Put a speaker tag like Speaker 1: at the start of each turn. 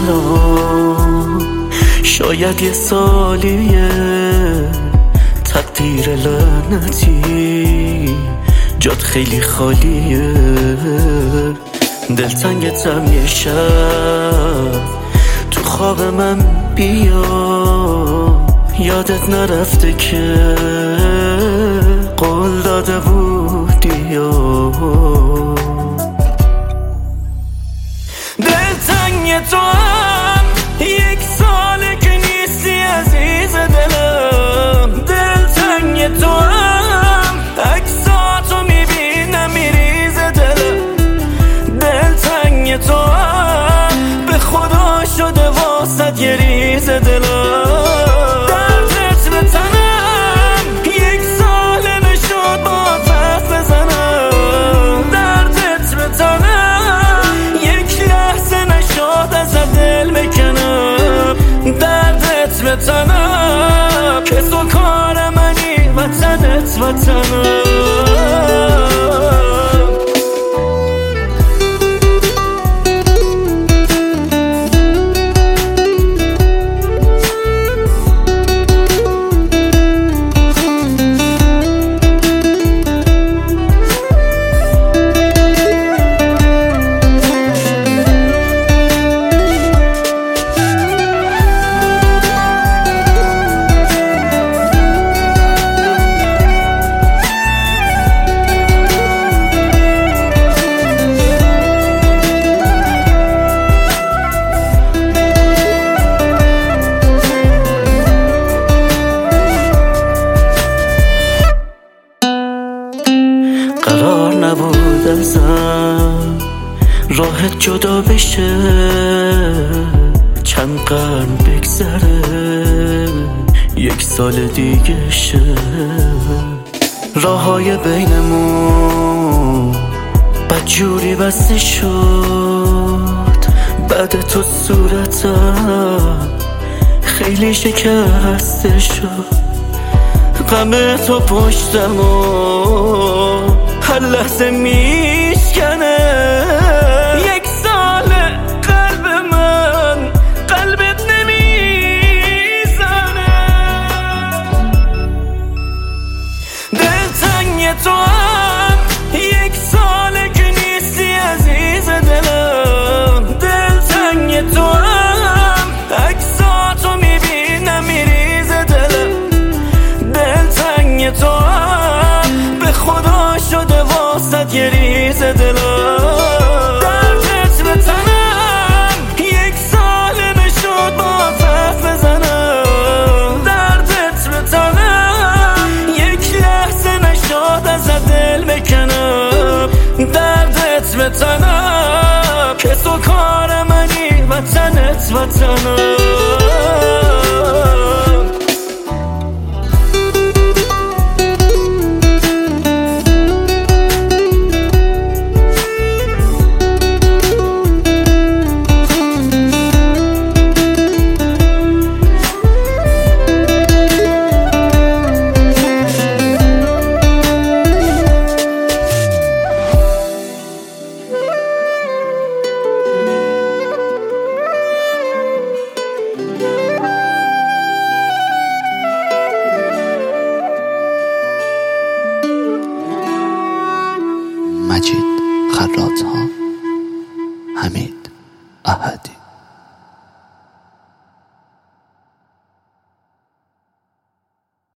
Speaker 1: الان شاید یه سالیه تقدیر لعنتی جات خیلی خالیه. دلتنگتم یه شب تو خواب من بیا، یادت نرفته که قول داده بودی. دلتنگ تو هم یک ساله که نیستی عزیز دلم. دلتنگ تو هم عکساتو میبینم میریز دلم. دلتنگ تو هم به خدا شده واسد یه ریز دلم. دردت به تنم یک ساله نشد با تحت بزنم. دردت به تنم یک لحظه نشد از دل بکنم. دردت به تنم که تو کار منی وطنت وطنم. قرار نبود ازم راحت جدا بشه، چند قرن بگذره یک سال دیگه شه. راههای بینمون بدجوری بسته شد، بعد تو صورتم خیلی شکسته شد. غم تو پشتم و هر لحظه میشکنه. یک سال قلب من قلبت نمیزنه. دلتنگ تو هم یک ساله که نیستی عزیز دلم. دلتنگ تو هم عکساتو میبینم میریز دلم. دلتنگ تو هم به خدا شده واسد یه ریز دلم. دردت به تنم یک ساله نشد با تحت بزنم. دردت به تنم یک لحظه نشد از دل بکنم. دردت به تنم که تو کار منی وطنت وطنم.
Speaker 2: مجید خراط‌ها، حمید.